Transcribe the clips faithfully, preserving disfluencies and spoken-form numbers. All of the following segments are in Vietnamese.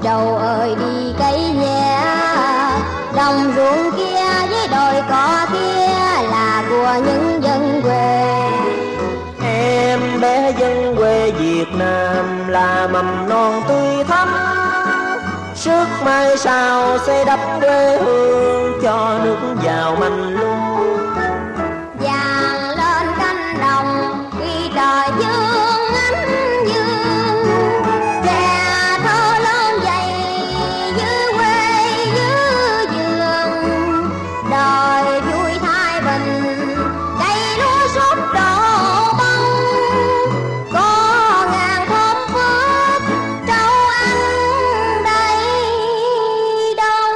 trâu ơi đi cấy nhẹ, đồng ruộng kia với đồi cỏ kia là của những dân quê. Em bé dân quê Việt Nam là mầm non tươi thắm, sức mai sau xây đắp quê hương cho nước giàu mạnh luôn. Vàng lên cánh đồng khi trời dương ánh dương, kẻ thơ lớn dậy dưới quê dưới vườn. Đời vui thái bình cây lúa sốt đổ bông, có ngàn thơm phước trâu ăn đầy đông.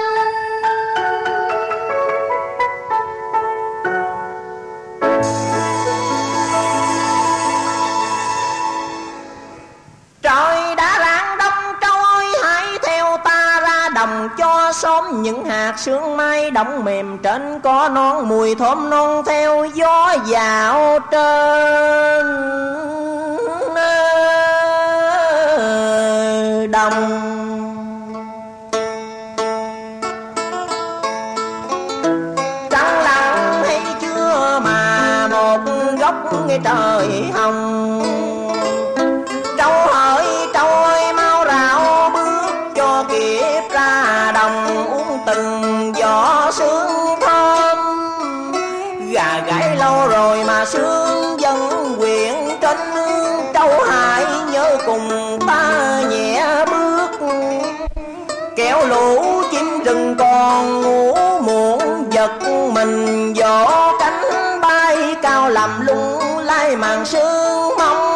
Trời đã rạng đông trâu ơi hãy theo ta ra đồng cho xóm những hạt sương mai đóng mềm trên có non mùi thơm non theo gió dạo trên đồng. Trăng lặng hay chưa mà một góc nghe trời hồng, trâu hỡi trâu ơi mau rảo bước cho kịp ra đồng uống từng gió sương thơm. Gà gáy lâu rồi mà sương vẫn quyện trên nương, trâu hãy nhớ cùng ta nhẹ bước, kéo lũ chim rừng còn ngủ muộn giật mình vỗ cánh bay cao làm lung lai màn sương mong.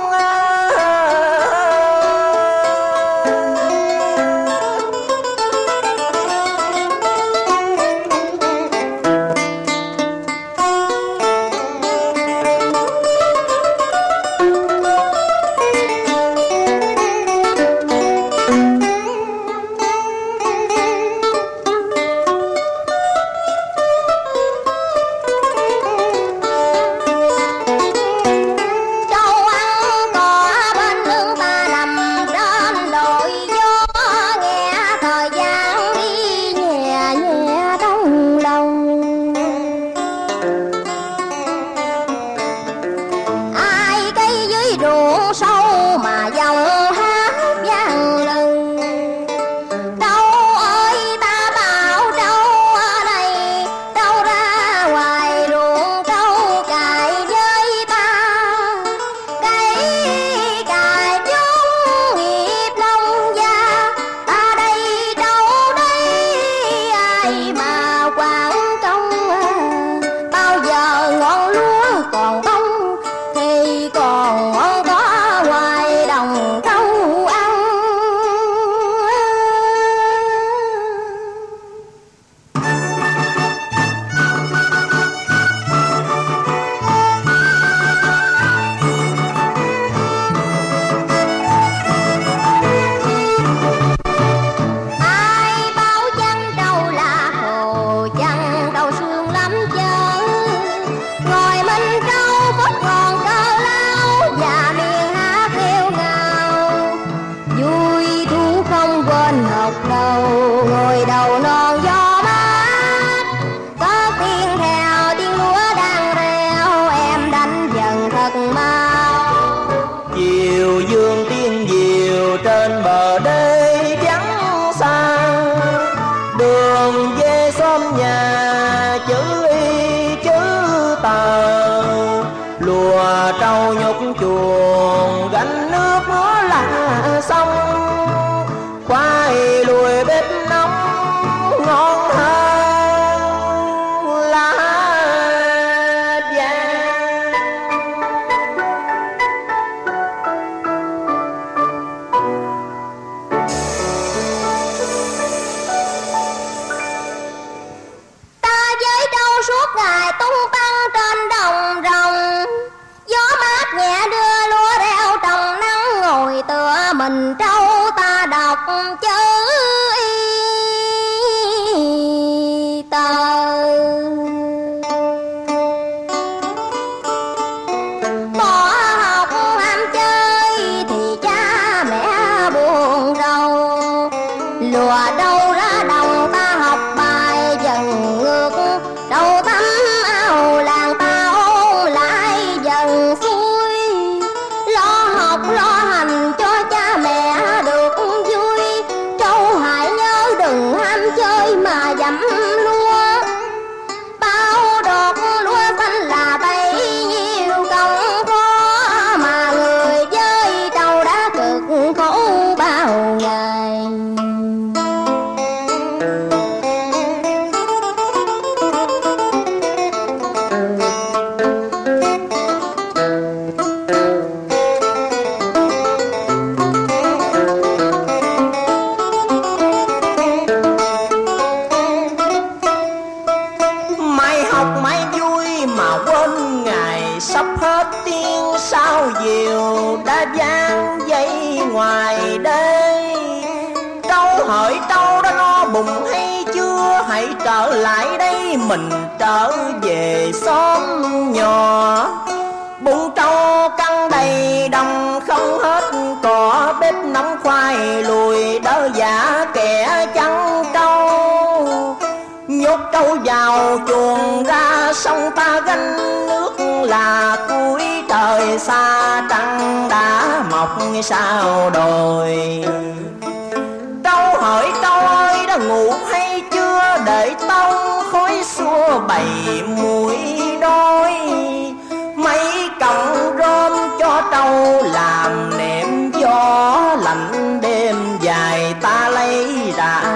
Trâu nhúc chuồng gánh nước nó là sông, khoai lùi bếp nóng ngon hơn lá vàng. Ta với trâu suốt ngày tung tăng trên đồng rồng, gió mát nhẹ đưa lúa reo trồng nắng, ngồi tựa mình trâu ta đọc chữ y tờ. Bỏ học ham chơi thì cha mẹ buồn rầu, lùa trâu ra đồng ta học bài dần ngược, trâu tắm áo làng ta ôn lại dần xuôi, lo học lo hành cho cha mẹ được vui, trâu hãy nhớ đừng ham chơi mà dẫm lúa, bao đọt lúa xanh là bấy nhiêu công khó, mà người chơi trâu đã cực khổ bao ngày. Mày học mày vui mà quên ngày sắp hết tiếng sao diều đã vang dây ngoài đây. Trâu hỡi trâu đã no bụng hay chưa, hãy trở lại đây mình trở về xóm nhỏ. Bụng trâu căng đầy đồng không hết cỏ, bếp nóng khoai lùi đỡ giả kẻ chăn trâu. Nhốt trâu vào chuồng ra sông ta gánh nước là cuối trời xa, trăng đã mọc sao đồi. Trâu hỡi trâu ơi đã ngủ hay chưa, để tông khói xua bầy mũi đôi. Mấy cọng rơm cho trâu làm nệm gió lạnh đêm dài ta lấy ra